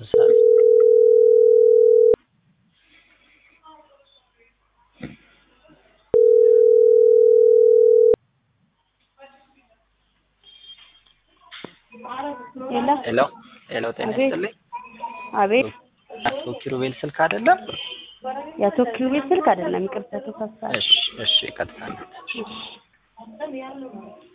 ጨርሳለሁ። ሄሎ ሄሎ ጤና ይስጥልኝ። አቤት አቶ ኪሩቤል ስልክ አይደለም? የአቶ ኪሩቤል ስልክ አይደለም፣ ይቅርታ ተሳሳተ። እሺ ቀጥታ ነው።